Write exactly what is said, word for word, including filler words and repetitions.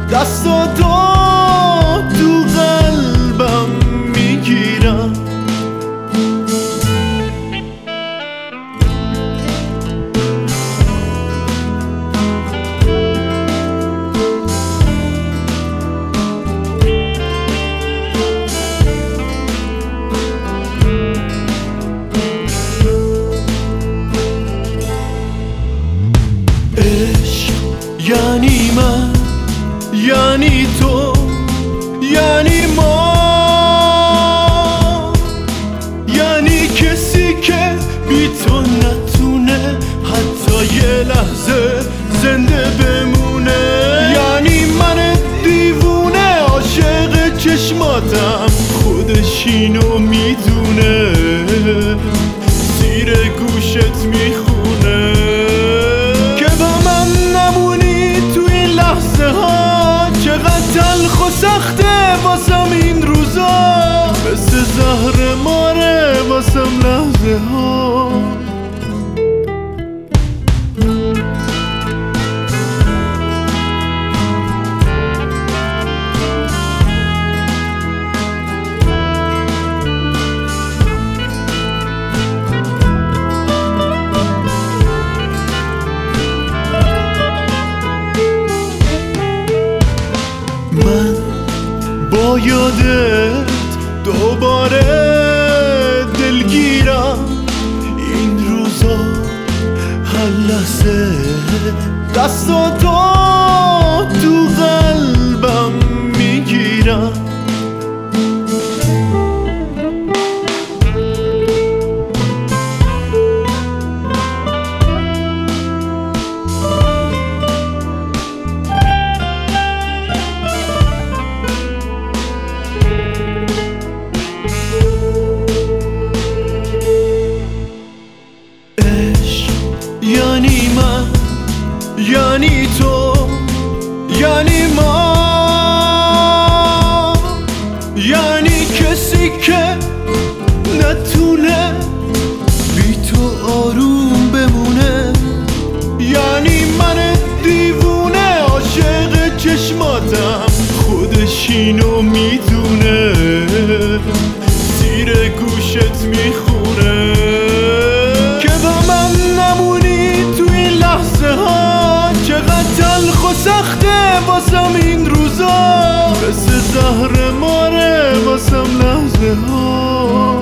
دستاتو تو قلبم میگیرم. عشق یعنی من، یعنی تو، یعنی ما، یعنی کسی که بی تو نتونه حتی یه لحظه زنده بمونه. یعنی من دیوونه عاشق چشماتم، خودش اینو میدونه، زیر گوشت میخونه که با من نمونی تو این لحظه ها. چقدر تلخ و سخته واسم این روزا، مثل زهر ماره واسم لحظه ها. من با یادت دوباره دلگیرم این روزا، هر لحظه دستاتو تو قلبم میگیرم. یعنی من، یعنی تو، یعنی ما، یعنی کسی که نتونه بی تو آروم بمونه. یعنی من دیوونه عاشق چشماتم، خودش اینو میدونه، زیر گوشت میخونه که با من نمونی تو این لحظه ها. چقدر تلخ و سخته واسم این روزا، مثل زهر ماره واسم لحظه ها.